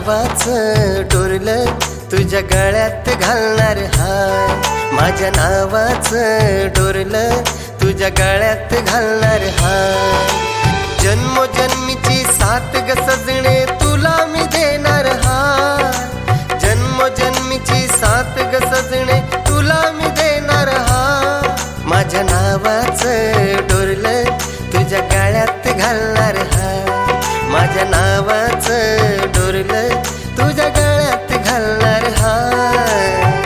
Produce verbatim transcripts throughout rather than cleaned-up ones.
नावाचं डोरलं तुझ्या गळ्यात घालणार हाय, माझ्या नावाचं डोरलं तुझ्या गळ्यात घालणार हाय. जन्मोजन्मीची साथ ग सजणे तुला मी देणार हाय, जन्मोजन्मीची साथ ग सजणे तुला मी देणार हाय. माझ्या नावाचं डोरलं तुझ्या गळ्यात घालणार हाय, माझ्या नावाचं डोरलं तुझ्या गळ्यात घालणार हाय.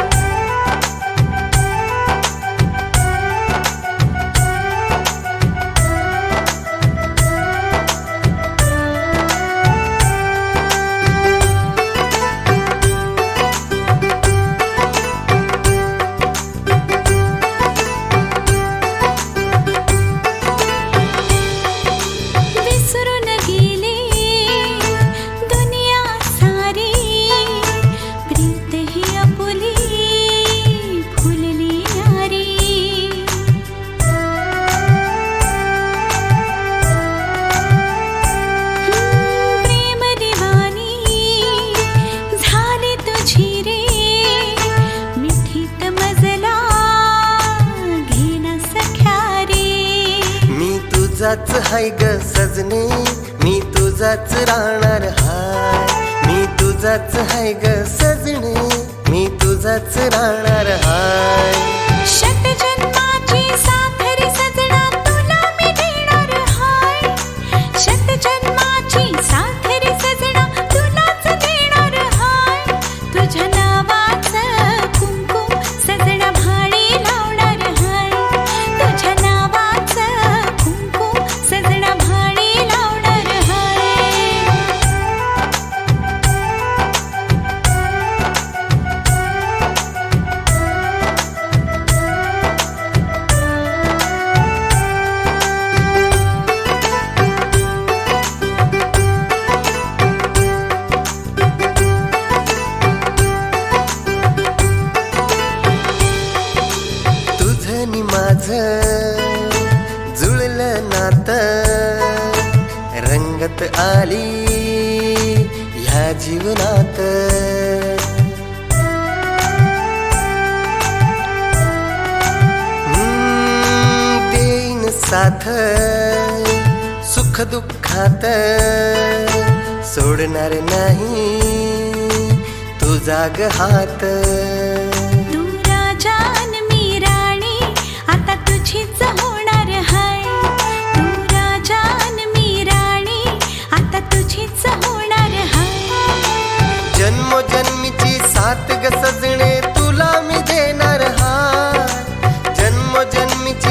तुझाच हाय ग सजने मी तुझाच राहणार हाय, मी तुझाच हाय ग सजने मी तुझाच राहणार हाय. शत जन्माची साथ रे सजना तुला मी देणार हाय, शत जन्माची साथ रे सजना तुलाच देणार हाय. तुझ्या नावाचं कुंकुम सजना भाडी लावणार हाय, तुझ्या नावाचं कुंकुम सजना भाडी लावणार हाय. तुझं नि माझं जुळलं नातं, रंगत आली ह्या जीवनात. हम्म, देईन साथ सुख दुःखात, सोडणार नाही तुझा ग हात. तू राजा न मी राणी आता तुझीच होणार हाय, तू राजा न मी राणी आता तुझीच होणार हाय. जन्मोजन्मीची साथ ग सजणे तुला मी देणार हाय, जन्मोजन्मीची